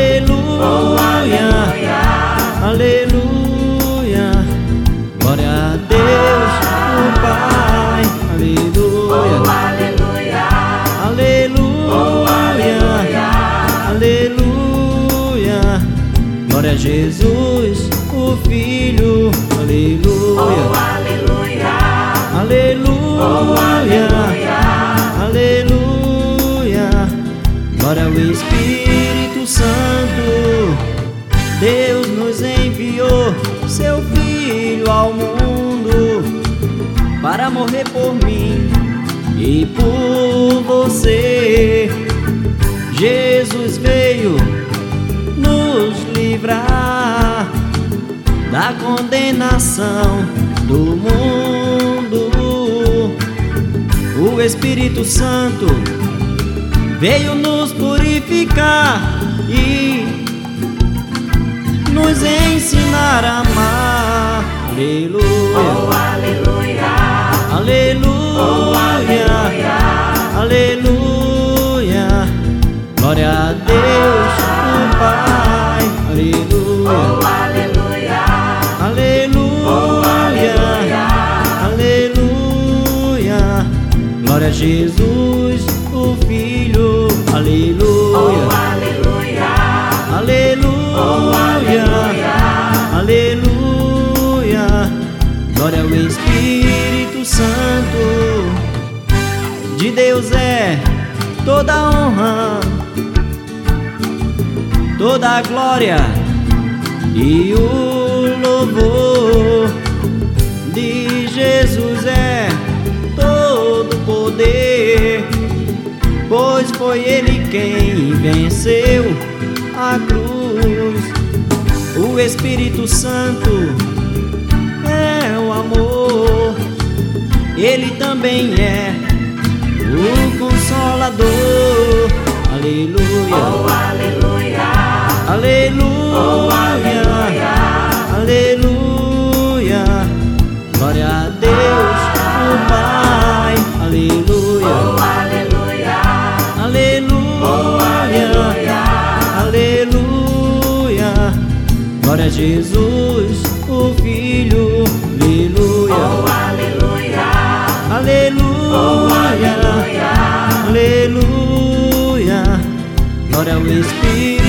aleluia, aleluia. Glória a Deus, o Pai, aleluia, aleluia, aleluia. Glória a Jesus, o Filho, aleluia, aleluia, aleluia. Glória ao Espírito Santo. Deus nos enviou seu Filho ao mundo para morrer por mim e por você. Jesus veio nos livrar da condenação do mundo. O Espírito Santo veio nos purificar e nos ensinar a amar. Aleluia, aleluia, aleluia. Glória a Deus, o Pai, aleluia, aleluia, aleluia. Glória a Jesus, o Filho, aleluia, aleluia, aleluia. Glória ao Espírito Santo. De Deus é toda a honra, toda a glória e o louvor. De Jesus é todo o poder, pois foi Ele quem venceu a cruz. O Espírito Santo é o amor, Ele também é o Consolador. Aleluia, aleluia, aleluia. Glória a Deus, o Pai, aleluia, aleluia, aleluia. Glória a Jesus, o Filho, aleluia, aleluia, aleluia. Glória ao Espírito.